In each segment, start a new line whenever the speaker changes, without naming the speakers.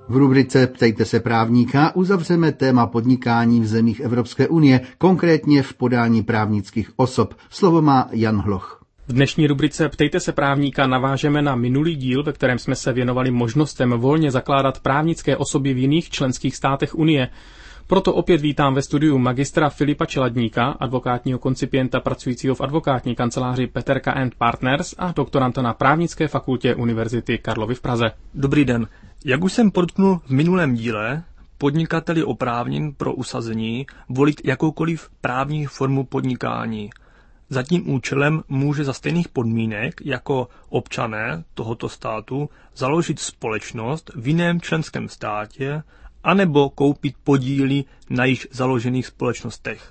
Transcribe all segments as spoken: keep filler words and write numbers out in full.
V rubrice Ptejte se právníka uzavřeme téma podnikání v zemích Evropské unie, konkrétně v podání právnických osob. Slovo má Jan Hloch.
V dnešní rubrice Ptejte se právníka navážeme na minulý díl, ve kterém jsme se věnovali možnostem volně zakládat právnické osoby v jiných členských státech Unie. Proto opět vítám ve studiu magistra Filipa Čeladníka, advokátního koncipienta pracujícího v advokátní kanceláři Peterka and Partners a doktoranta na právnické fakultě Univerzity Karlovy v Praze.
Dobrý den. Jak už jsem podotknul v minulém díle, podnikatel je oprávněn pro usazení volit jakoukoliv právní formu podnikání. Za tím účelem může za stejných podmínek jako občané tohoto státu založit společnost v jiném členském státě anebo koupit podíly na již založených společnostech.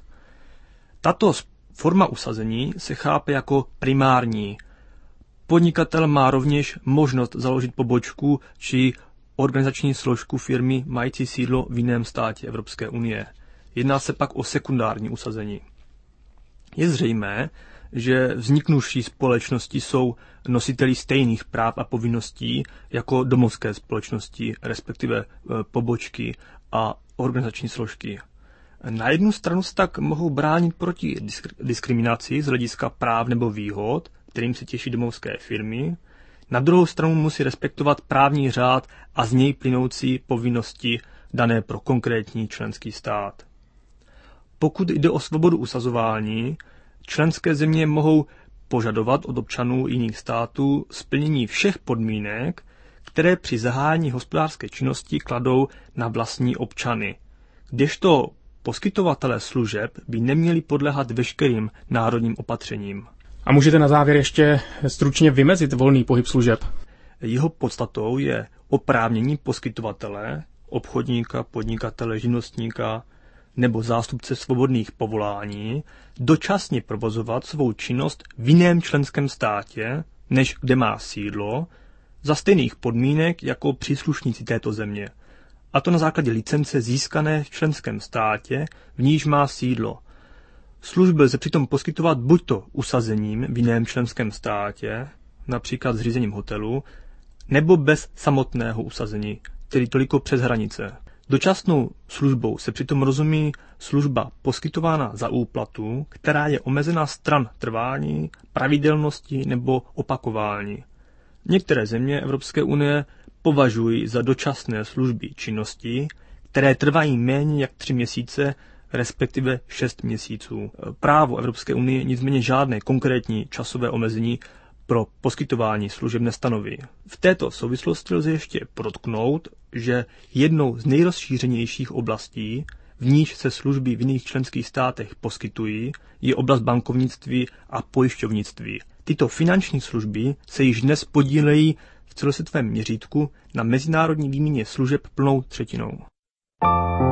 Tato forma usazení se chápe jako primární. Podnikatel má rovněž možnost založit pobočku či organizační složku firmy mající sídlo v jiném státě Evropské unie. Jedná se pak o sekundární usazení. Je zřejmé, že vzniknuvší společnosti jsou nositeli stejných práv a povinností jako domovské společnosti, respektive pobočky a organizační složky. Na jednu stranu se tak mohou bránit proti diskriminaci z hlediska práv nebo výhod, kterým se těší domovské firmy. Na druhou stranu musí respektovat právní řád a z něj plynoucí povinnosti dané pro konkrétní členský stát. Pokud jde o svobodu usazování, členské země mohou požadovat od občanů jiných států splnění všech podmínek, které při zahájení hospodářské činnosti kladou na vlastní občany, kdežto poskytovatelé služeb by neměli podléhat veškerým národním opatřením.
A můžete na závěr ještě stručně vymezit volný pohyb služeb?
Jeho podstatou je oprávnění poskytovatele, obchodníka, podnikatele, živnostníka nebo zástupce svobodných povolání dočasně provozovat svou činnost v jiném členském státě, než kde má sídlo, za stejných podmínek jako příslušníci této země. A to na základě licence získané v členském státě, v níž má sídlo. Služby lze přitom poskytovat buďto usazením v jiném členském státě, například zřízením hotelu, nebo bez samotného usazení, tedy toliko přes hranice. Dočasnou službou se přitom rozumí služba poskytována za úplatu, která je omezena stran trvání, pravidelnosti nebo opakování. Některé země Evropské unie považují za dočasné služby činnosti, které trvají méně jak tři měsíce, respektive šest měsíců. Právo Evropské unie nicméně žádné konkrétní časové omezení pro poskytování služeb nestanoví. V této souvislosti lze ještě podotknout, že jednou z nejrozšířenějších oblastí, v níž se služby v jiných členských státech poskytují, je oblast bankovnictví a pojišťovnictví. Tyto finanční služby se již dnes podílejí v celosvětovém měřítku na mezinárodní výměně služeb plnou třetinou.